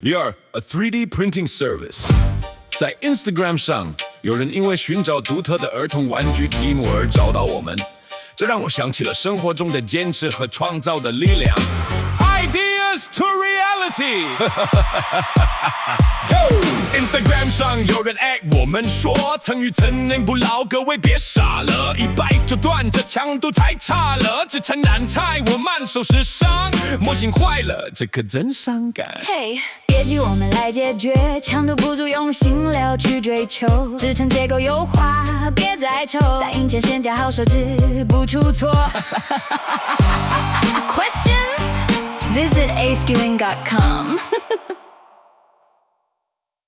A 3D printing service。在 Instagram 上，有人因为寻找独特的儿童玩具积木而找到我们，这让我想起了生活中的坚持和创造的力量。Ideas to reality 。Instagram 上有人我们说，成语成人不老，各位别傻了，100就断，这强度太差了，只称难猜，我慢手时尚，模型坏了，这可真伤感。 嘿，别急，我们来解决，强度不足，用心聊去追求，支撑结构优化，别再愁，打印前线条好手指不出错。Questions? Visit askewing.com